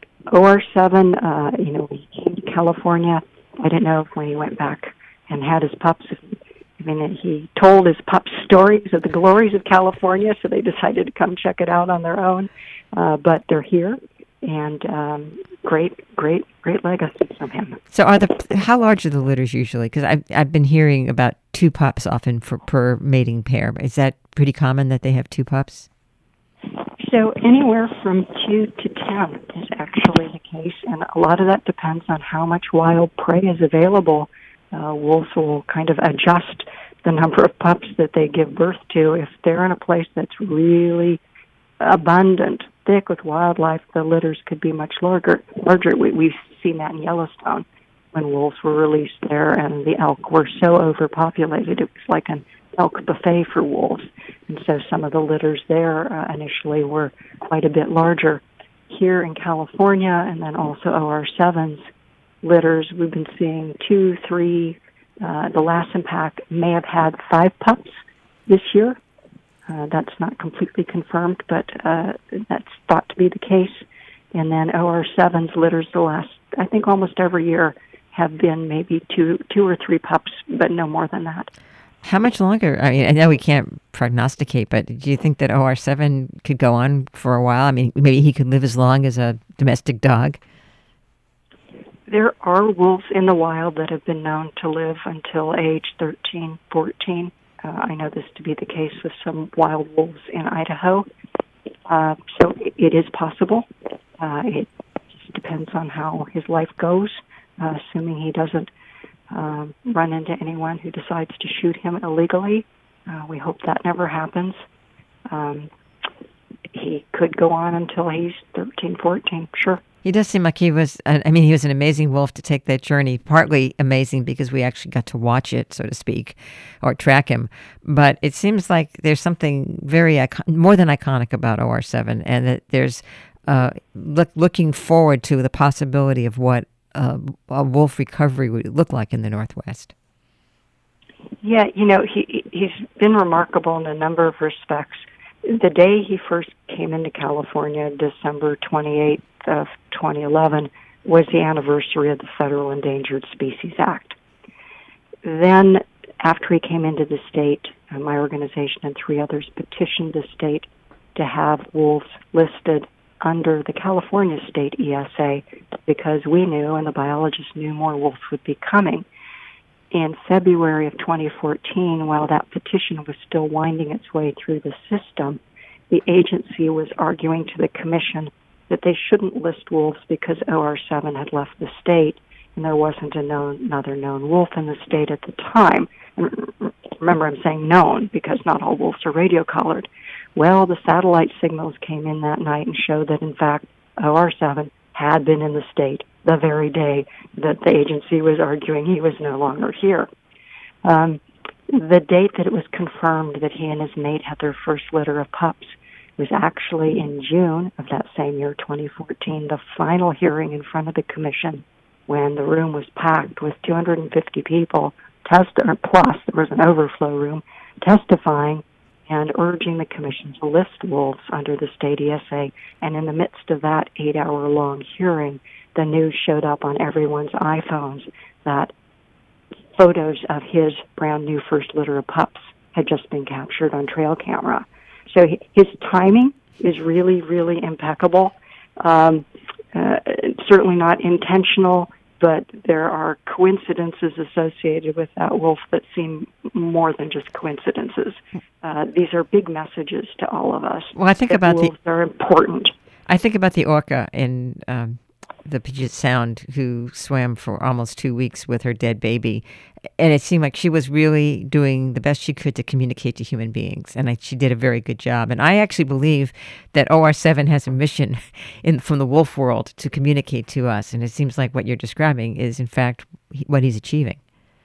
O R seven, uh, you know, he came to California. I didn't know if when he went back and had his pups, I mean, he told his pups stories of the glories of California, so they decided to come check it out on their own. Uh, but they're here, and um, great, great, great legacy from him. So, are the how large are the litters usually? Because I've I've been hearing about two pups often for per mating pair. Is that pretty common that they have two pups? So, anywhere from two to ten is actually the case, and a lot of that depends on how much wild prey is available. Uh, wolves will kind of adjust the number of pups that they give birth to. If they're in a place that's really abundant, thick with wildlife, the litters could be much larger. Larger. We, we've seen that in Yellowstone when wolves were released there, and the elk were so overpopulated. It was like an elk buffet for wolves, and so some of the litters there uh, initially were quite a bit larger. Here in California, and then also O R sevens, litters. We've been seeing two, three. Uh, the Lassen pack may have had five pups this year. Uh, that's not completely confirmed, but uh, that's thought to be the case. And then O R seven's litters the last, I think almost every year, have been maybe two two or three pups, but no more than that. How much longer? I mean, I know we can't prognosticate, but do you think that O R seven could go on for a while? I mean, maybe he could live as long as a domestic dog? There are wolves in the wild that have been known to live until age thirteen, fourteen. Uh, I know this to be the case with some wild wolves in Idaho. Uh, so it, it is possible. Uh, it just depends on how his life goes, uh, assuming he doesn't um, run into anyone who decides to shoot him illegally. Uh, we hope that never happens. Um, he could go on until he's thirteen, fourteen, sure. He does seem like he was, I mean, he was an amazing wolf to take that journey, partly amazing because we actually got to watch it, so to speak, or track him. But it seems like there's something very, icon- more than iconic about O R seven, and that there's uh, look, looking forward to the possibility of what uh, a wolf recovery would look like in the Northwest. Yeah, you know, he he's been remarkable in a number of respects. The day he first came into California, December twenty-eighth of twenty eleven, was the anniversary of the Federal Endangered Species Act. Then, after he came into the state, uh, my organization and three others petitioned the state to have wolves listed under the California State E S A because we knew, and the biologists knew, more wolves would be coming. In February of twenty fourteen, while that petition was still winding its way through the system, the agency was arguing to the commission that they shouldn't list wolves because O R seven had left the state and there wasn't a known, another known wolf in the state at the time. And remember, I'm saying known because not all wolves are radio-collared. Well, the satellite signals came in that night and showed that, in fact, O R seven had been in the state the very day that the agency was arguing he was no longer here. Um, the date that it was confirmed that he and his mate had their first litter of pups was actually in June of that same year, twenty fourteen, the final hearing in front of the commission when the room was packed with two hundred fifty people, test, or plus there was an overflow room, testifying and urging the commission to list wolves under the state E S A. And in the midst of that eight-hour-long hearing, the news showed up on everyone's iPhones that photos of his brand new first litter of pups had just been captured on trail camera. So his timing is really, really impeccable. Um, uh, certainly not intentional, but there are coincidences associated with that wolf that seem more than just coincidences. Uh, these are big messages to all of us. Well, I think that about wolves the are important. I think about the orca in um, the Puget Sound who swam for almost two weeks with her dead baby, and it seemed like she was really doing the best she could to communicate to human beings, and I, she did a very good job. And I actually believe that O R seven has a mission in from the wolf world to communicate to us, and it seems like what you're describing is, in fact, what he's achieving.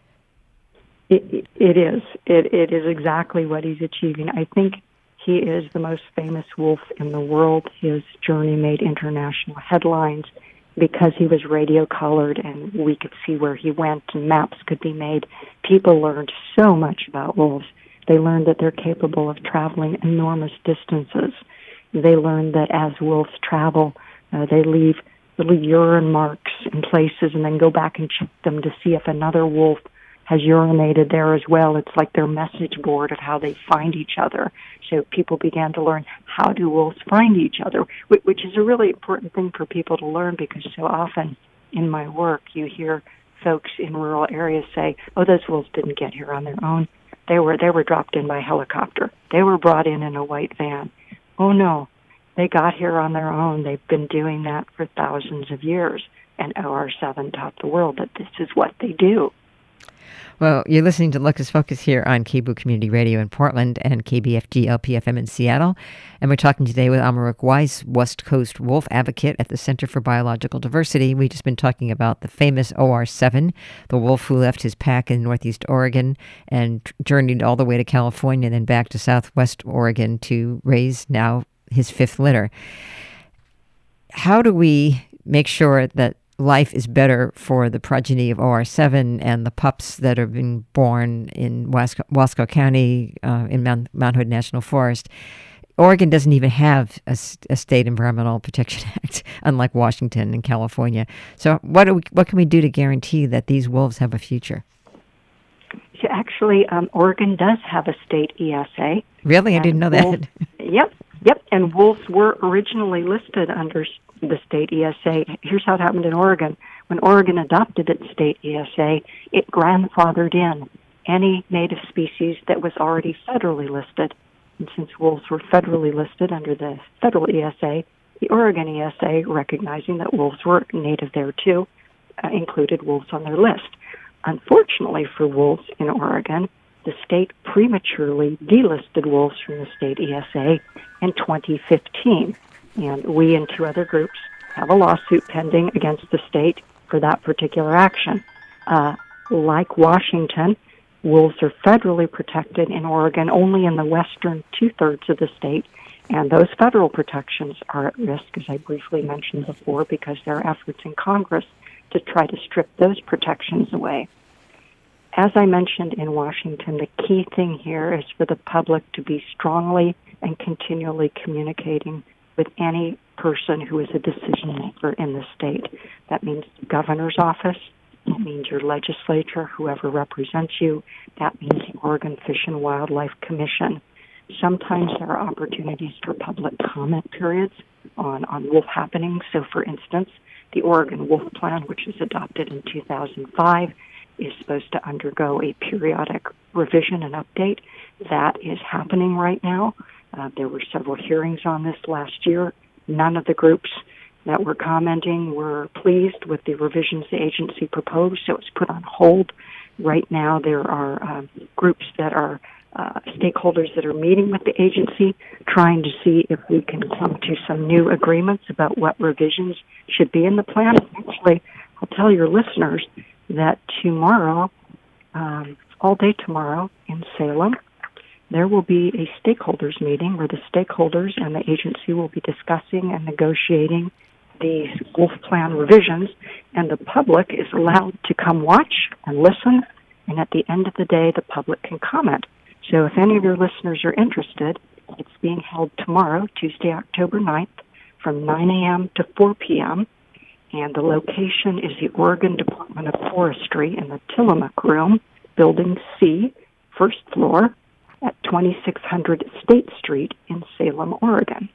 It, it is. It, it is exactly what he's achieving. I think he is the most famous wolf in the world. His journey made international headlines because he was radio-collared and we could see where he went and maps could be made. People learned so much about wolves. They learned that they're capable of traveling enormous distances. They learned that as wolves travel, uh, they leave little urine marks in places and then go back and check them to see if another wolf has urinated there as well. It's like their message board of how they find each other. So people began to learn, how do wolves find each other, which is a really important thing for people to learn because so often in my work you hear folks in rural areas say, oh, those wolves didn't get here on their own. They were they were dropped in by helicopter. They were brought in in a white van. Oh, no, they got here on their own. They've been doing that for thousands of years. And O R seven taught the world that this is what they do. Well, you're listening to Locus Focus here on K B O O Community Radio in Portland and K B F G L P F M in Seattle. And we're talking today with Amaroq Weiss, West Coast Wolf Advocate at the Center for Biological Diversity. We've just been talking about the famous O R seven, the wolf who left his pack in Northeast Oregon and journeyed all the way to California and then back to Southwest Oregon to raise now his fifth litter. How do we make sure that life is better for the progeny of O R seven and the pups that are being born in Wasco, Wasco County uh, in Mount, Mount Hood National Forest. Oregon doesn't even have a, a state environmental protection act, unlike Washington and California. So what do we, what can we do to guarantee that these wolves have a future? So actually, um, Oregon does have a state E S A. Really? I didn't know that. Wolves, yep, yep. And wolves were originally listed under the state E S A. Here's how it happened in Oregon. When Oregon adopted its state E S A, it grandfathered in any native species that was already federally listed. And since wolves were federally listed under the federal E S A, the Oregon E S A, recognizing that wolves were native there too, uh, included wolves on their list. Unfortunately for wolves in Oregon, the state prematurely delisted wolves from the state E S A in twenty fifteen. And we and two other groups have a lawsuit pending against the state for that particular action. Uh, like Washington, wolves are federally protected in Oregon only in the western two-thirds of the state, and those federal protections are at risk, as I briefly mentioned before, because there are efforts in Congress to try to strip those protections away. As I mentioned in Washington, the key thing here is for the public to be strongly and continually communicating with any person who is a decision maker in the state. That means the governor's office. That means your legislature, whoever represents you. That means the Oregon Fish and Wildlife Commission. Sometimes there are opportunities for public comment periods on, on wolf happenings. So, for instance, the Oregon Wolf Plan, which was adopted in two thousand five, is supposed to undergo a periodic revision and update. That is happening right now. Uh, there were several hearings on this last year. None of the groups that were commenting were pleased with the revisions the agency proposed, so it's put on hold. Right now there are uh, groups that are uh, stakeholders that are meeting with the agency, trying to see if we can come to some new agreements about what revisions should be in the plan. Actually, I'll tell your listeners that tomorrow, um, all day tomorrow in Salem, there will be a stakeholders meeting where the stakeholders and the agency will be discussing and negotiating these wolf plan revisions, and the public is allowed to come watch and listen, and at the end of the day, the public can comment. So if any of your listeners are interested, it's being held tomorrow, Tuesday, October ninth, from nine a.m. to four p.m., and the location is the Oregon Department of Forestry in the Tillamook Room, Building C, first floor, at twenty-six hundred State Street in Salem, Oregon.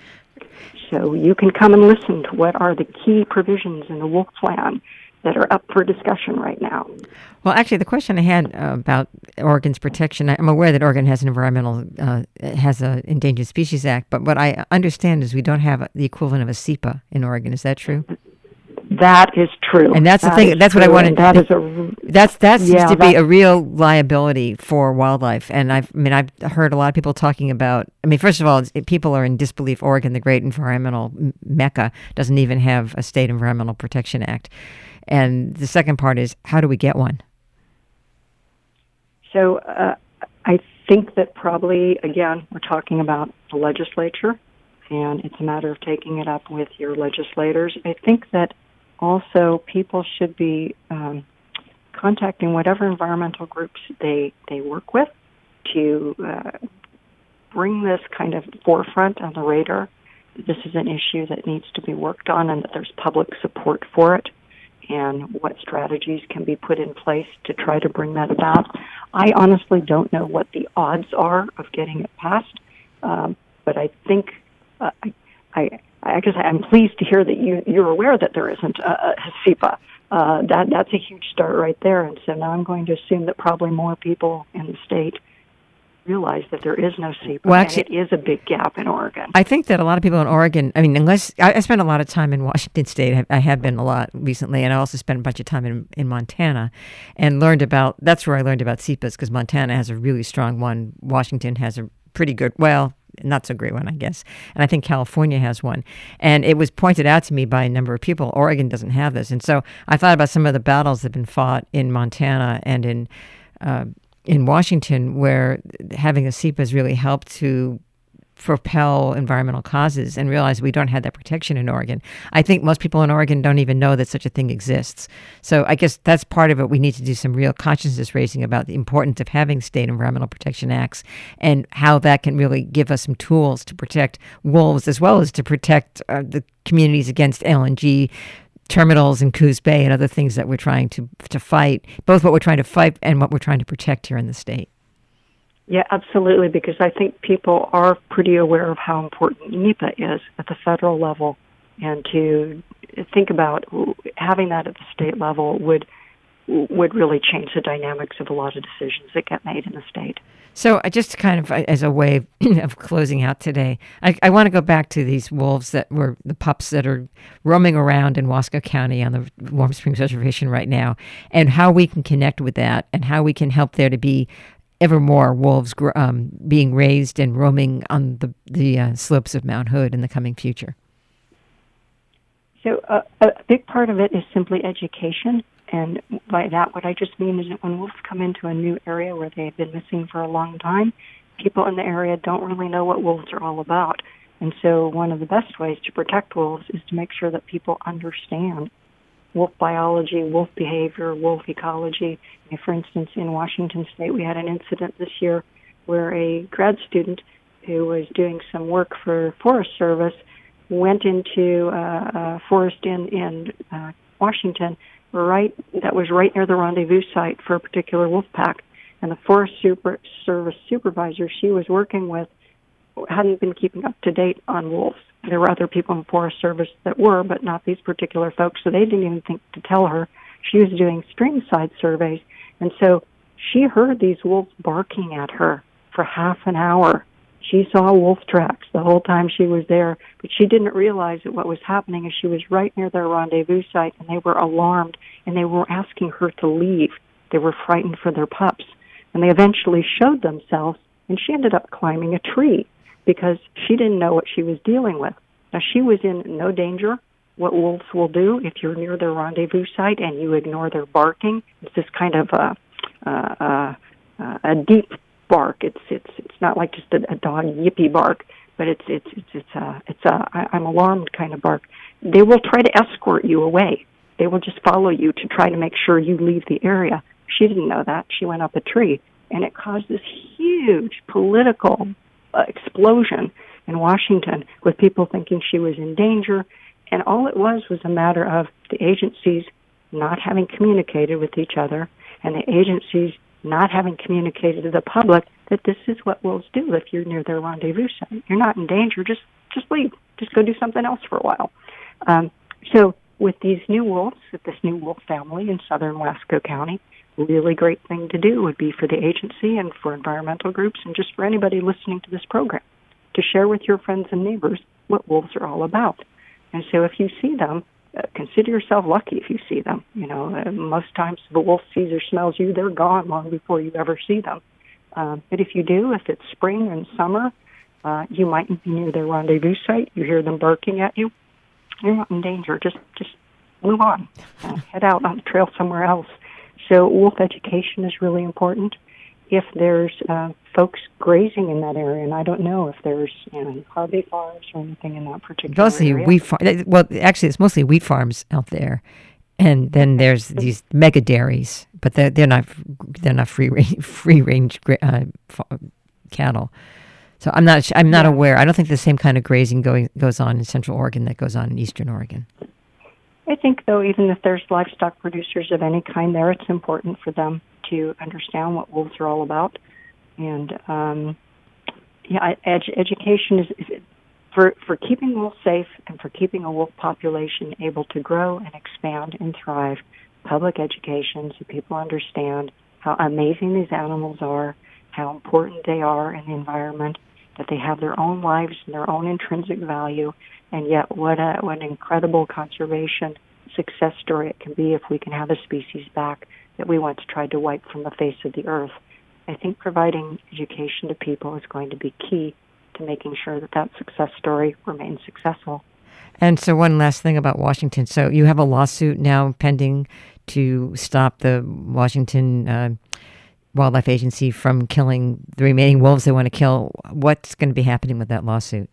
So you can come and listen to what are the key provisions in the wolf plan that are up for discussion right now. Well, actually, the question I had uh, about Oregon's protection, I'm aware that Oregon has an environmental, uh, has an Endangered Species Act, but what I understand is we don't have the equivalent of a S E P A in Oregon. Is that true? That is true. And that's the that thing. That's true. what I wanted. That to, is a. That's that seems yeah, to be a real liability for wildlife. And I've, I mean, I've heard a lot of people talking about. I mean, first of all, people are in disbelief. Oregon, the great environmental mecca, doesn't even have a state environmental protection act. And the second part is, how do we get one? So uh, I think that probably, again, we're talking about the legislature, and it's a matter of taking it up with your legislators. I think that also people should be um, contacting whatever environmental groups they, they work with to uh, bring this kind of forefront on the radar. This is an issue that needs to be worked on and that there's public support for it, and what strategies can be put in place to try to bring that about. I honestly don't know what the odds are of getting it passed, um, but I think uh, I, I, I guess I'm pleased to hear that you, you're aware that there isn't a, a S E P A. Uh, that that's a huge start right there, and so now I'm going to assume that probably more people in the state realize that there is no S E P A, well, actually, and it is a big gap in Oregon. I think that a lot of people in Oregon, I mean, unless, I, I spent a lot of time in Washington State, I, I have been a lot recently, and I also spent a bunch of time in, in Montana, and learned about, that's where I learned about S E P As, because Montana has a really strong one, Washington has a pretty good, well, not so great one, I guess, and I think California has one, and it was pointed out to me by a number of people, Oregon doesn't have this, and so I thought about some of the battles that have been fought in Montana and in uh, in Washington, where having a S E P A has really helped to propel environmental causes and realize we don't have that protection in Oregon. I think most people in Oregon don't even know that such a thing exists. So I guess that's part of it. We need to do some real consciousness raising about the importance of having state environmental protection acts and how that can really give us some tools to protect wolves as well as to protect uh, the communities against L N G terminals in Coos Bay and other things that we're trying to to fight, both what we're trying to fight and what we're trying to protect here in the state. Yeah, absolutely, because I think people are pretty aware of how important N E P A is at the federal level, and to think about having that at the state level would would really change the dynamics of a lot of decisions that get made in the state. So uh, just kind of uh, as a way of closing out today, I, I want to go back to these wolves that were the pups that are roaming around in Wasco County on the Warm Springs Reservation right now, and how we can connect with that and how we can help there to be ever more wolves um, being raised and roaming on the, the uh, slopes of Mount Hood in the coming future. So uh, a big part of it is simply education. And by that, what I just mean is that when wolves come into a new area where they've been missing for a long time, people in the area don't really know what wolves are all about. And so one of the best ways to protect wolves is to make sure that people understand wolf biology, wolf behavior, wolf ecology. And for instance, in Washington State, we had an incident this year where a grad student who was doing some work for Forest Service went into uh, a forest in, in uh, Washington right that was right near the rendezvous site for a particular wolf pack. And the Forest Super, Service supervisor she was working with hadn't been keeping up to date on wolves. There were other people in Forest Service that were, but not these particular folks, so they didn't even think to tell her. She was doing stream side surveys, and so she heard these wolves barking at her for half an hour. She saw wolf tracks the whole time she was there, but she didn't realize that what was happening is she was right near their rendezvous site, and they were alarmed, and they were asking her to leave. They were frightened for their pups, and they eventually showed themselves, and she ended up climbing a tree because she didn't know what she was dealing with. Now, she was in no danger. What wolves will do if you're near their rendezvous site and you ignore their barking, it's this kind of a, a, a, a deep bark. It's it's it's not like just a, a dog yippee bark, but it's it's it's it's a it's a I, I'm alarmed kind of bark. They will try to escort you away. They will just follow you to try to make sure you leave the area. She didn't know that. She went up a tree, and it caused this huge political uh, explosion in Washington with people thinking she was in danger. And all it was was a matter of the agencies not having communicated with each other, and the agencies not having communicated to the public that this is what wolves do if you're near their rendezvous site. You're not in danger. Just just leave. Just go do something else for a while. Um, so with these new wolves, with this new wolf family in southern Wasco County, a really great thing to do would be for the agency and for environmental groups and just for anybody listening to this program to share with your friends and neighbors what wolves are all about. And so if you see them, uh, consider yourself lucky if you see them. You know, uh, most times if a wolf sees or smells you, they're gone long before you ever see them. Um, but if you do, if it's spring and summer, uh, you might be near their rendezvous site. You hear them barking at you. You're not in danger. Just just move on. Uh, head out on the trail somewhere else. So wolf education is really important. If there's uh, folks grazing in that area, and I don't know if there's you know, Harvey farms or anything in that particular mostly area. Wheat farm. Well, actually, it's mostly wheat farms out there, and then there's these mega dairies, but they're they're not they're not free range, free range uh, cattle. So I'm not I'm not yeah. aware. I don't think the same kind of grazing going goes on in Central Oregon that goes on in Eastern Oregon. I think, though, even if there's livestock producers of any kind there, it's important for them to understand what wolves are all about. And, um, yeah, ed- education is, is for, for keeping wolves safe and for keeping a wolf population able to grow and expand and thrive. Public education so people understand how amazing these animals are, how important they are in the environment, that they have their own lives and their own intrinsic value, and yet what a what an incredible conservation success story it can be if we can have a species back that we once tried to wipe from the face of the earth. I think providing education to people is going to be key to making sure that that success story remains successful. And so one last thing about Washington. So you have a lawsuit now pending to stop the Washington uh, Wildlife Agency from killing the remaining wolves they want to kill. What's going to be happening with that lawsuit?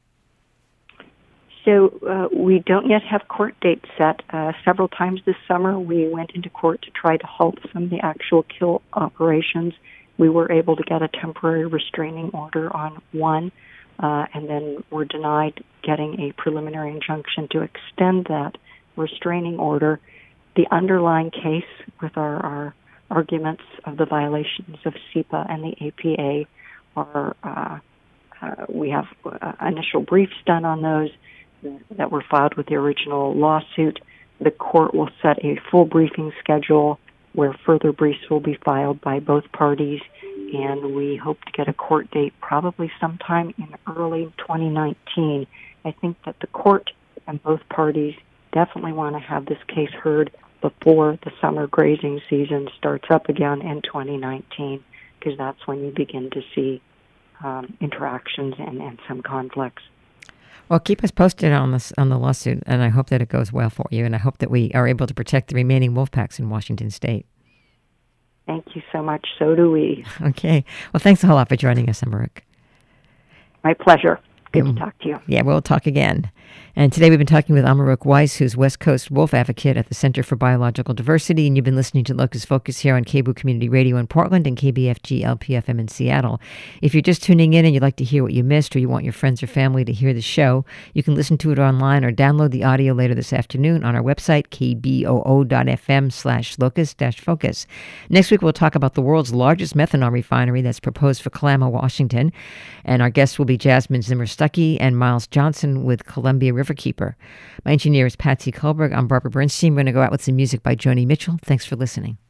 So uh, we don't yet have court dates set. Uh, several times this summer we went into court to try to halt some of the actual kill operations. We were able to get a temporary restraining order on one, uh, and then were denied getting a preliminary injunction to extend that restraining order. The underlying case with our, our arguments of the violations of S E P A and the A P A are, uh, uh, we have uh, initial briefs done on those that were filed with the original lawsuit. The court will set a full briefing schedule where further briefs will be filed by both parties, and we hope to get a court date probably sometime in early twenty nineteen. I think that the court and both parties definitely want to have this case heard before the summer grazing season starts up again in twenty nineteen, because that's when you begin to see um, interactions and, and some conflicts. Well, keep us posted on this on the lawsuit, and I hope that it goes well for you, and I hope that we are able to protect the remaining wolf packs in Washington State. Thank you so much. So do we. Okay. Well, thanks a whole lot for joining us, Amaruk. My pleasure. Good Um, to talk to you. Yeah, we'll talk again. And today we've been talking with Amaruk Weiss, who's West Coast wolf advocate at the Center for Biological Diversity, and you've been listening to Locust Focus here on K B O O Community Radio in Portland and K B F G L P F M in Seattle. If you're just tuning in and you'd like to hear what you missed, or you want your friends or family to hear the show, you can listen to it online or download the audio later this afternoon on our website, k b o o dot f m slash locust dash focus. Next week we'll talk about the world's largest methanol refinery that's proposed for Kalama, Washington, and our guests will be Jasmine Zimmer-Stuckey and Miles Johnson with Columbia Riverkeeper. My engineer is Patsy Kohlberg. I'm Barbara Bernstein. We're going to go out with some music by Joni Mitchell. Thanks for listening.